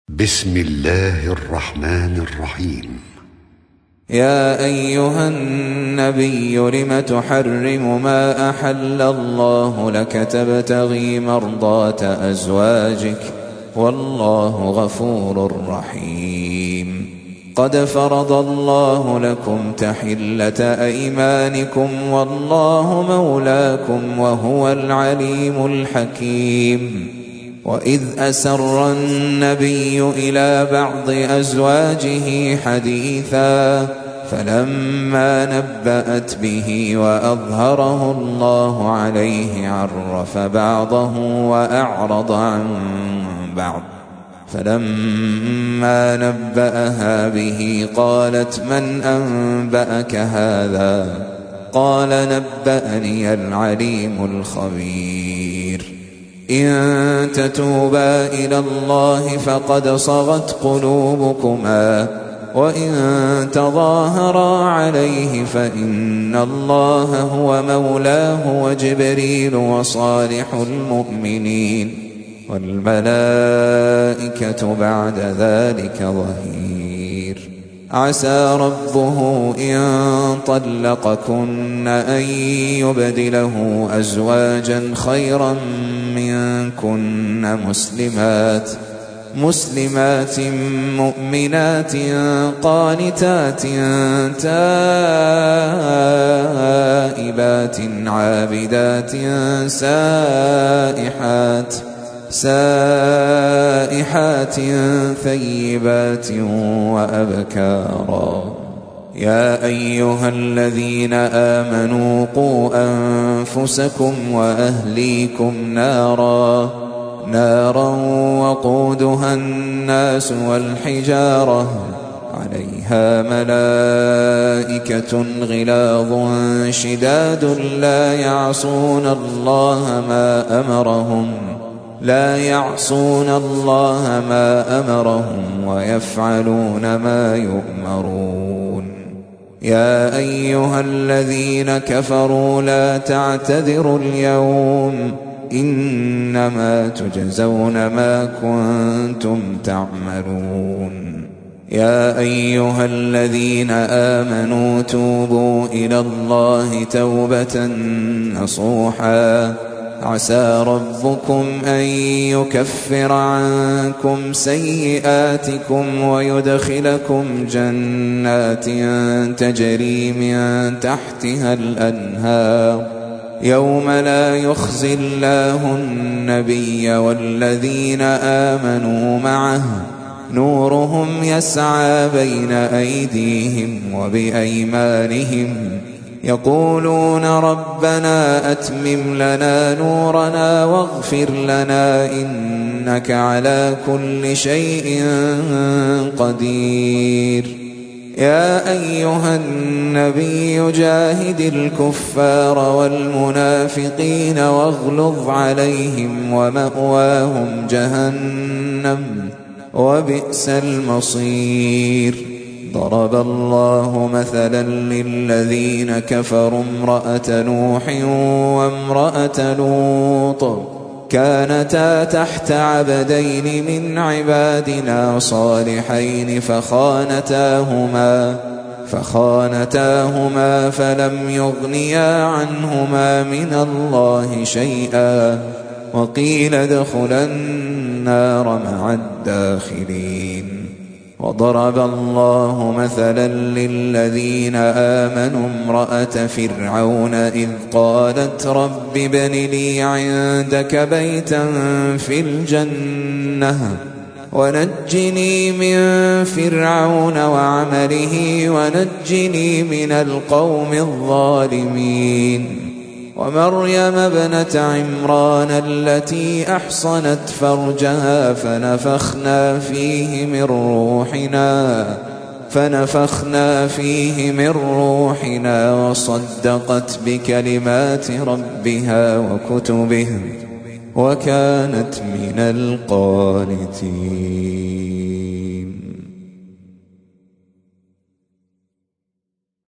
بسم الله الرحمن الرحيم. يا أيها النبي لم تحرم ما أحل الله لك تبتغي مرضات أزواجك والله غفور رحيم. قد فرض الله لكم تحلة أيمانكم والله مولاكم وهو العليم الحكيم. وإذ أسر النبي إلى بعض أزواجه حديثا فلما نبأت به وأظهره الله عليه عرف بعضه وأعرض عن بعض. فلما نبأها به قالت من أنبأك هذا؟ قال نبأني العليم الخبير. إن تتوبا إلى الله فقد صغت قلوبكما وإن تظاهرا عليه فإن الله هو مولاه وجبريل وصالح المؤمنين والملائكة بعد ذلك ظهير. عسى ربه إن طلقكن أن يبدله أزواجا خيرا منكن مسلمات مؤمنات قانتات تائبات عابدات سائحات ثيبات وأبكارا. يا أيها الذين آمنوا قوا أنفسكم وأهليكم نارا وقودها الناس والحجارة عليها ملائكة غلاظ شداد لا يعصون الله ما أمرهم ويفعلون ما يؤمرون. يا أيها الذين كفروا لا تعتذروا اليوم إنما تجزون ما كنتم تعملون. يا أيها الذين آمنوا توبوا إلى الله توبة نصوحا عسى ربكم أن يكفر عنكم سيئاتكم ويدخلكم جنات تجري من تحتها الأنهار يوم لا يخزي الله النبي والذين آمنوا معه نورهم يسعى بين أيديهم وبأيمانهم يقولون ربنا أتمم لنا نورنا واغفر لنا إنك على كل شيء قدير. يا أيها النبي جاهد الكفار والمنافقين واغلظ عليهم ومأواهم جهنم وبئس المصير. ضرب الله مثلا للذين كفروا امرأة نوح وامرأة لوط كانتا تحت عبدين من عبادنا صالحين فخانتاهما فلم يغنيا عنهما من الله شيئا وقيل ادخلا النار مع الداخلين. وضرب الله مثلا للذين آمنوا امرأة فرعون إذ قالت رب ابن لي عندك بيتا في الجنة ونجني من فرعون وعمله ونجني من القوم الظالمين. ومريم ابنة عمران التي أحصنت فرجها فنفخنا فيه من روحنا وصدقت بكلمات ربها وكتبه وكانت من القانتين.